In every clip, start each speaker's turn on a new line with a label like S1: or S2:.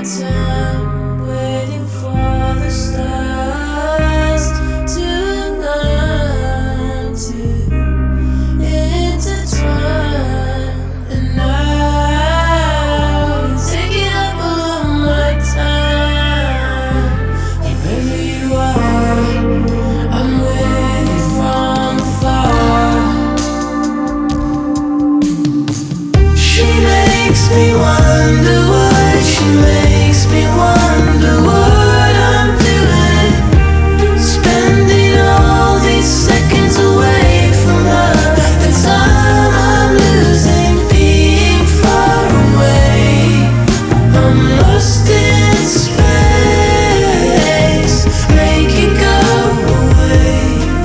S1: my time waiting for the stars to align, to intertwine, and I'm taking up all of my time. Wherever you are, I'm waiting from afar. She makes me wonder what she makes me wonder what I'm doing, spending all these seconds away from her, the time I'm losing being far away. I'm lost in space, make it go away.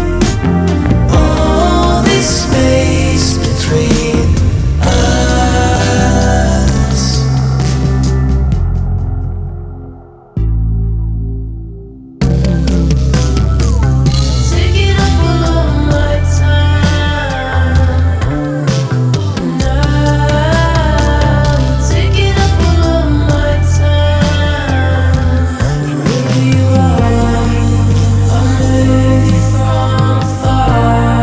S1: All this space between us. Taking up all of my time now, taking up all of my time. Wherever you are, I'm waiting from afar.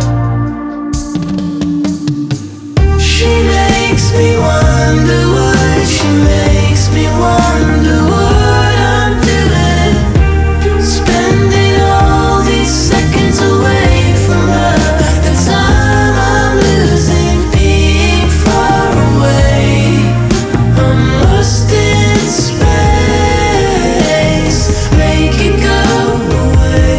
S1: She makes me wonder what she makes me wonder what I'm doing, spending all these seconds away from her, the time I'm losing being far away. I'm lost in space, make it go away.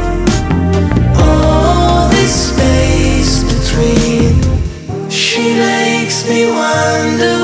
S1: All this space between. She makes me wonder